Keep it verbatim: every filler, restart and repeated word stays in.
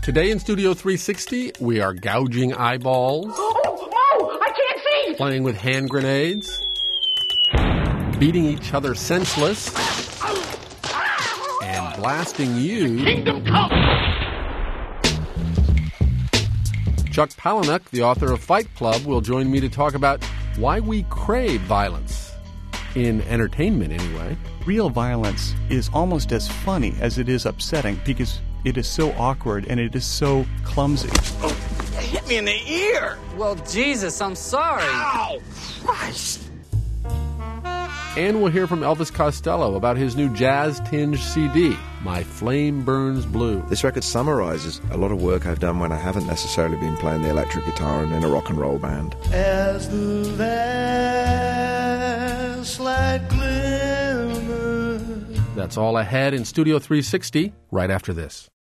Today in Studio three sixty, we are gouging eyeballs. Oh, no! I can't see! Playing with hand grenades. Beating each other senseless. And blasting you. Kingdom come! Chuck Palahniuk, the author of Fight Club, will join me to talk about why we crave violence. In entertainment, anyway. Real violence is almost as funny as it is upsetting because it is so awkward and it is so clumsy. Oh, hit me in the ear! Well, Jesus, I'm sorry. Ow! Christ! And we'll hear from Elvis Costello about his new jazz-tinged C D, My Flame Burns Blue. This record summarizes a lot of work I've done when I haven't necessarily been playing the electric guitar and in a rock and roll band. As the last light glimmers. That's all ahead in Studio three sixty, right after this.